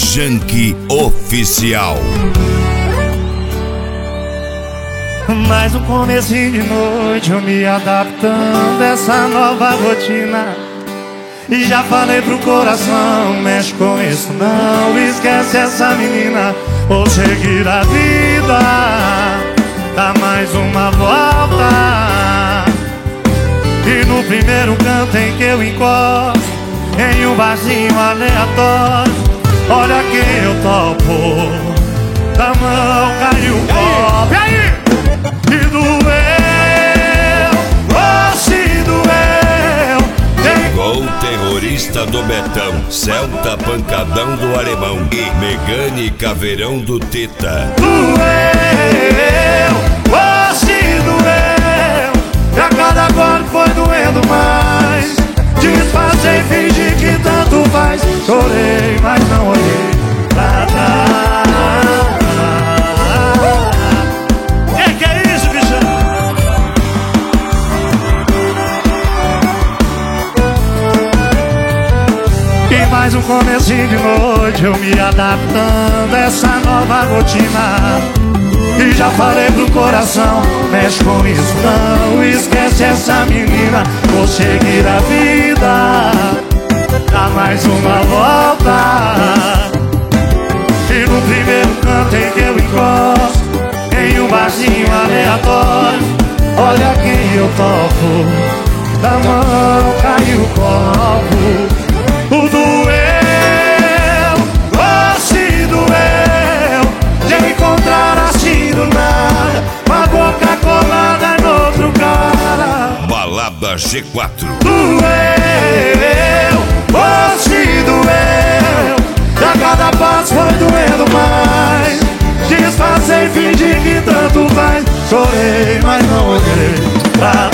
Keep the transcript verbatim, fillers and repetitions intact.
Junkie Oficial. Mais um comecinho de noite, eu me adaptando a essa nova rotina. E já falei pro coração, mexe com isso não, esquece essa menina, vou seguir a vida, dá mais uma volta. E no primeiro canto em que eu encosto, em um barzinho aleatório, olha quem eu topo, da mão caiu o copo. E aí? E doeu, oh se doeu. Chegou o terrorista do Betão, Celta pancadão do Alemão e Megane Caveirão do Teta. Doeu, oh se doeu. E a cada gole foi doendo mais. Disfarcei, fingi que tanto faz. Chorei, mas não olhei pra trás. Que que é isso, bichão? E mais um comecinho de noite, eu me adaptando a essa nova rotina. E já falei pro coração, mexe com isso não, esquece essa menina, vou seguir a vida, dá mais uma volta. E no primeiro canto em que eu encosto, em um barzinho aleatório, olha quem eu topo, da mão caiu o copo. O doeu, oh se doeu, de encontrar assim do nada, uma boca colada no outro cara. Balada G quatro. Doeu, oh se doeu, e a cada passo foi doendo mais. Disfarcei, fingi que tanto faz. Chorei, mas não olhei pra